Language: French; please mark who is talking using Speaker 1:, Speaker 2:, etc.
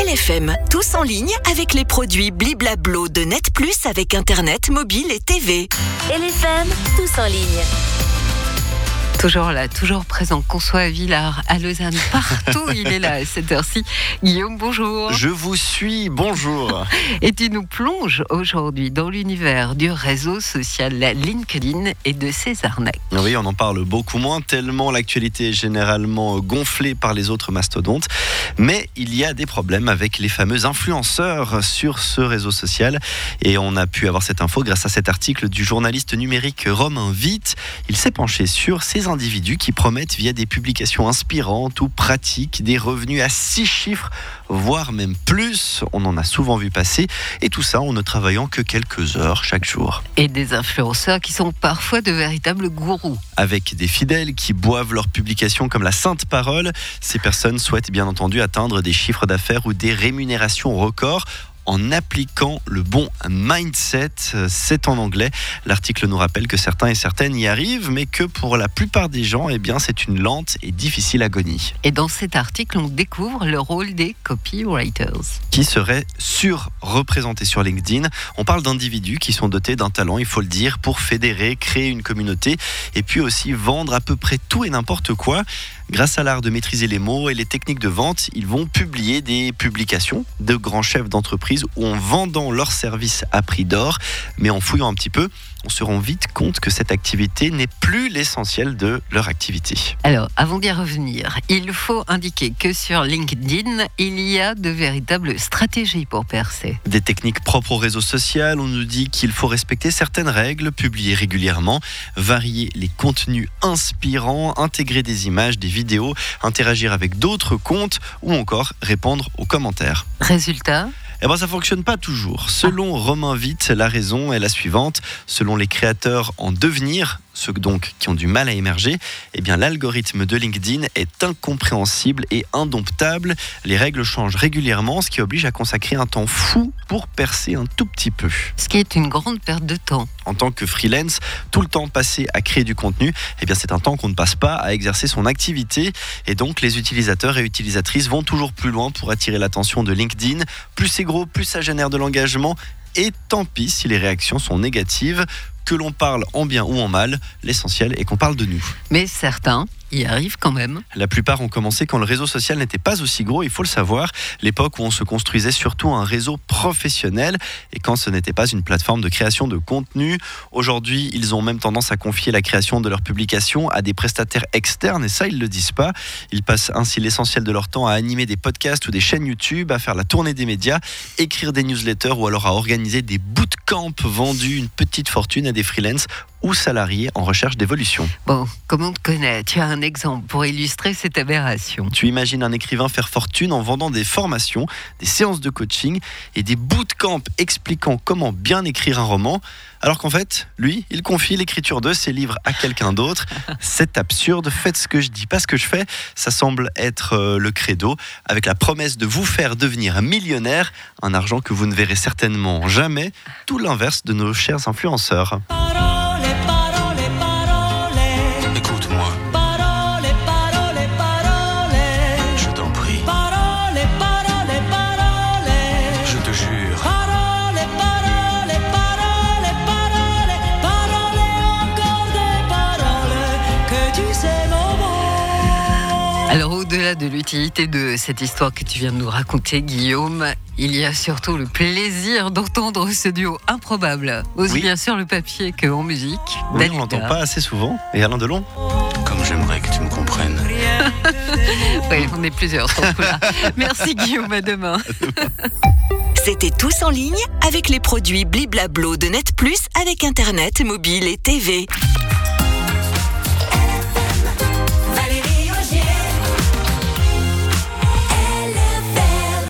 Speaker 1: LFM, tous en ligne avec les produits Bliblablo de Net Plus avec Internet, mobile et TV.
Speaker 2: LFM, tous en ligne.
Speaker 3: Toujours là, toujours présent, qu'on soit à Villars, à Lausanne, partout il est là à cette heure-ci. Guillaume, bonjour.
Speaker 4: Je vous suis, bonjour.
Speaker 3: Et tu nous plonges aujourd'hui dans l'univers du réseau social LinkedIn et de ses arnaques.
Speaker 4: Oui, on en parle beaucoup moins, tellement l'actualité est généralement gonflée par les autres mastodontes. Mais il y a des problèmes avec les fameux influenceurs sur ce réseau social. Et on a pu avoir cette info grâce à cet article du journaliste numérique Romain Witt. Il s'est penché sur ces individus qui promettent via des publications inspirantes ou pratiques des revenus à 6 chiffres, voire même plus. On en a souvent vu passer. Et tout ça en ne travaillant que quelques heures chaque jour.
Speaker 3: Et des influenceurs qui sont parfois de véritables gourous.
Speaker 4: Avec des fidèles qui boivent leurs publications comme la sainte parole, ces personnes souhaitent bien entendu atteindre des chiffres d'affaires ou des rémunérations records en appliquant le bon mindset. C'est en anglais. L'article nous rappelle que certains et certaines y arrivent, mais que pour la plupart des gens, c'est une lente et difficile agonie.
Speaker 3: Et dans cet article, on découvre le rôle des copywriters.
Speaker 4: Qui seraient surreprésentés sur LinkedIn. On parle d'individus qui sont dotés d'un talent, il faut le dire, pour fédérer, créer une communauté et puis aussi vendre à peu près tout et n'importe quoi. Grâce à l'art de maîtriser les mots et les techniques de vente, ils vont publier des publications de grands chefs d'entreprise ou en vendant leurs services à prix d'or. Mais en fouillant un petit peu, on se rend vite compte que cette activité n'est plus l'essentiel de leur activité.
Speaker 3: Alors, avant d'y revenir, il faut indiquer que sur LinkedIn, il y a de véritables stratégies pour percer.
Speaker 4: Des techniques propres au réseau social, on nous dit qu'il faut respecter certaines règles, publier régulièrement, varier les contenus inspirants, intégrer des images, des vidéos, interagir avec d'autres comptes ou encore répondre aux commentaires.
Speaker 3: Résultat ?
Speaker 4: Ça fonctionne pas toujours. Selon Romain Witt, la raison est la suivante. Selon les créateurs en devenir, ceux donc qui ont du mal à émerger, l'algorithme de LinkedIn est incompréhensible et indomptable. Les règles changent régulièrement, ce qui oblige à consacrer un temps fou pour percer un tout petit peu.
Speaker 3: Ce qui est une grande perte de temps.
Speaker 4: En tant que freelance, tout le temps passé à créer du contenu, c'est un temps qu'on ne passe pas à exercer son activité. Et donc, les utilisateurs et utilisatrices vont toujours plus loin pour attirer l'attention de LinkedIn. Plus c'est gros, plus ça génère de l'engagement. Et tant pis si les réactions sont négatives. Que l'on parle en bien ou en mal, l'essentiel est qu'on parle de nous.
Speaker 3: Mais certains y arrivent quand même.
Speaker 4: La plupart ont commencé quand le réseau social n'était pas aussi gros, il faut le savoir. L'époque où on se construisait surtout un réseau professionnel et quand ce n'était pas une plateforme de création de contenu. Aujourd'hui, ils ont même tendance à confier la création de leurs publications à des prestataires externes et ça, ils ne le disent pas. Ils passent ainsi l'essentiel de leur temps à animer des podcasts ou des chaînes YouTube, à faire la tournée des médias, écrire des newsletters ou alors à organiser des bootcamps vendus une petite fortune à des freelances ou salariés en recherche d'évolution.
Speaker 3: Bon, comme on te connaît, tu as un exemple pour illustrer cette aberration.
Speaker 4: Tu imagines un écrivain faire fortune en vendant des formations, des séances de coaching et des bootcamps expliquant comment bien écrire un roman, alors qu'en fait, lui, il confie l'écriture de ses livres à quelqu'un d'autre. C'est absurde, faites ce que je dis, pas ce que je fais. Ça semble être le credo, avec la promesse de vous faire devenir millionnaire, un argent que vous ne verrez certainement jamais, tout l'inverse de nos chers influenceurs.
Speaker 3: Alors au-delà de l'utilité de cette histoire que tu viens de nous raconter, Guillaume, il y a surtout le plaisir d'entendre ce duo improbable, aussi bien sur le papier qu'en musique.
Speaker 4: Oui, on l'entend pas assez souvent. Et Alain Delon.
Speaker 5: Comme j'aimerais que tu me comprennes.
Speaker 3: Oui, on est plusieurs sur ce coup-là. Merci Guillaume, à demain.
Speaker 1: C'était Tous en ligne avec les produits Bliblablo de Net Plus avec Internet, mobile et TV.